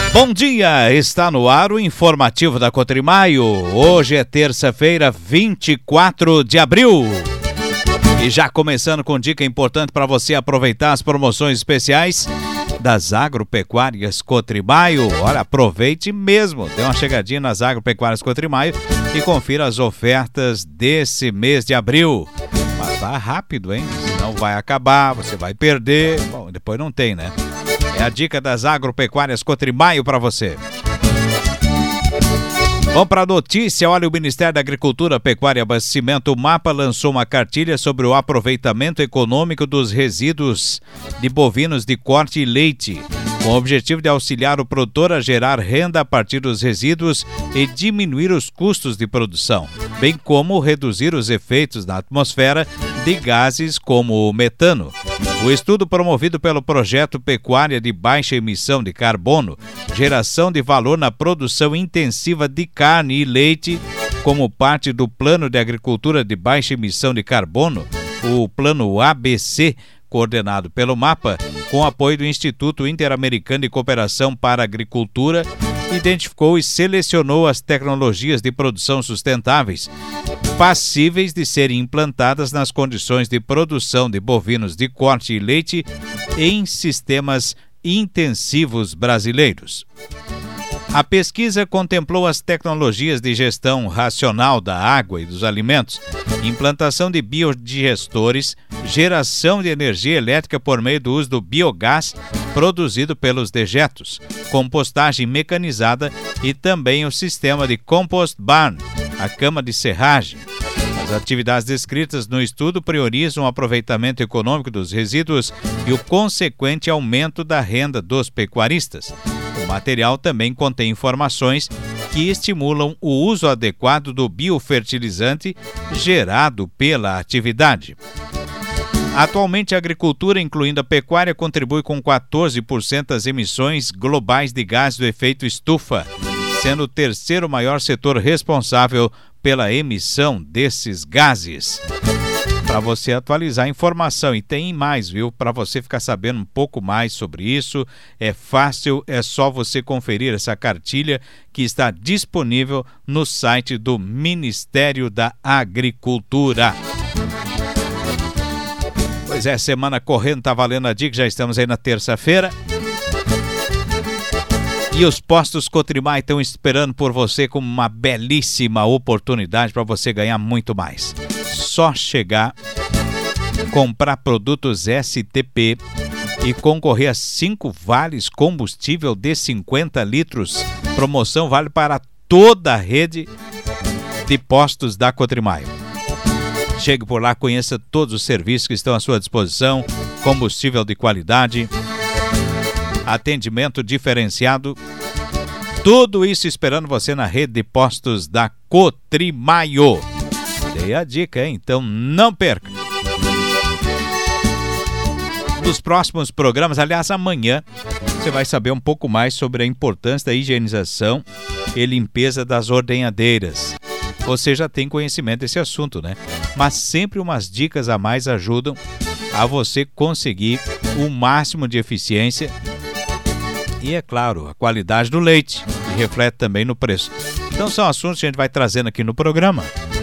Bom dia, está no ar o informativo da Cotrimaio. Hoje é terça-feira, 24 de abril. E já começando com dica importante para você aproveitar as promoções especiais das agropecuárias Cotrimaio. Olha, aproveite mesmo, dê uma chegadinha nas agropecuárias Cotrimaio e confira as ofertas desse mês de abril. Mas vá rápido, hein? Senão vai acabar, você vai perder. Bom, depois não tem, né? É a dica das agropecuárias Cotrimaio para você. Vamos para a notícia. Olha, o Ministério da Agricultura, Pecuária e Abastecimento, o MAPA, lançou uma cartilha sobre o aproveitamento econômico dos resíduos de bovinos de corte e leite, com o objetivo de auxiliar o produtor a gerar renda a partir dos resíduos e diminuir os custos de produção, bem como reduzir os efeitos na atmosfera de gases como o metano. O estudo promovido pelo projeto Pecuária de Baixa Emissão de Carbono, geração de valor na produção intensiva de carne e leite, como parte do Plano de Agricultura de Baixa Emissão de Carbono, o Plano ABC, coordenado pelo MAPA, com apoio do Instituto Interamericano de Cooperação para a Agricultura, identificou e selecionou as tecnologias de produção sustentáveis passíveis de serem implantadas nas condições de produção de bovinos de corte e leite em sistemas intensivos brasileiros. A pesquisa contemplou as tecnologias de gestão racional da água e dos alimentos, implantação de biodigestores, geração de energia elétrica por meio do uso do biogás produzido pelos dejetos, compostagem mecanizada e também o sistema de compost barn, a cama de serragem. As atividades descritas no estudo priorizam o aproveitamento econômico dos resíduos e o consequente aumento da renda dos pecuaristas. O material também contém informações que estimulam o uso adequado do biofertilizante gerado pela atividade. Atualmente, a agricultura, incluindo a pecuária, contribui com 14% das emissões globais de gases do efeito estufa, sendo o terceiro maior setor responsável pela emissão desses gases. Para você atualizar a informação, e tem mais, viu? Para você ficar sabendo um pouco mais sobre isso, é fácil, é só você conferir essa cartilha que está disponível no site do Ministério da Agricultura. Pois é, semana correndo, tá valendo a dica, já estamos aí na terça-feira. E os postos Cotrimaio estão esperando por você com uma belíssima oportunidade para você ganhar muito mais. Só chegar, comprar produtos STP e concorrer a 5 vales combustível de 50 litros. Promoção vale para toda a rede de postos da Cotrimaio. Chegue por lá, conheça todos os serviços que estão à sua disposição, combustível de qualidade, atendimento diferenciado, tudo isso esperando você na rede de postos da Cotrimaio. Dei a dica, hein? Então não perca. Nos próximos programas, aliás, amanhã, você vai saber um pouco mais sobre a importância da higienização e limpeza das ordenhadeiras. Você já tem conhecimento desse assunto, né? Mas sempre umas dicas a mais ajudam a você conseguir o máximo de eficiência e, é claro, a qualidade do leite, que reflete também no preço. Então são assuntos que a gente vai trazendo aqui no programa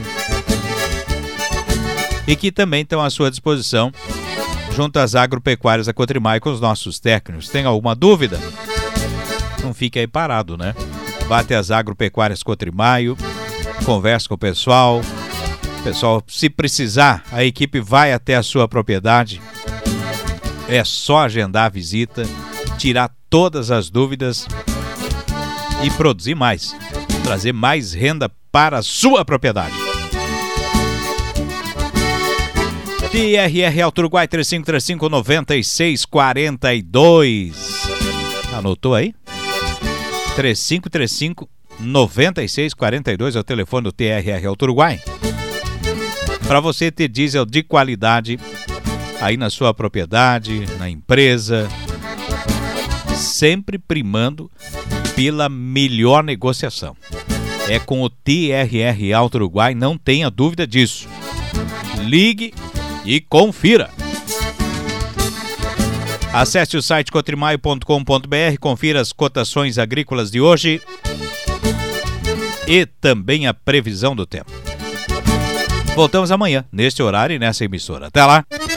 e que também estão à sua disposição junto às agropecuárias da Cotrimaio com os nossos técnicos. Tem alguma dúvida? Não fique aí parado, né? Vá até as agropecuárias Cotrimaio, converse com o pessoal. Pessoal, se precisar, a equipe vai até a sua propriedade. É só agendar a visita, tirar todas as dúvidas e produzir mais, trazer mais renda para a sua propriedade. TRR Alto Uruguai 3535-9642. Anotou aí? 3535-9642 é o telefone do TRR Alto Uruguai. Para você ter diesel de qualidade aí na sua propriedade, na empresa, sempre primando pela melhor negociação. É com o TRR Alto Uruguai, não tenha dúvida disso. Ligue e confira. Acesse o site cotrimaio.com.br, confira as cotações agrícolas de hoje e também a previsão do tempo. Voltamos amanhã, neste horário e nessa emissora. Até lá!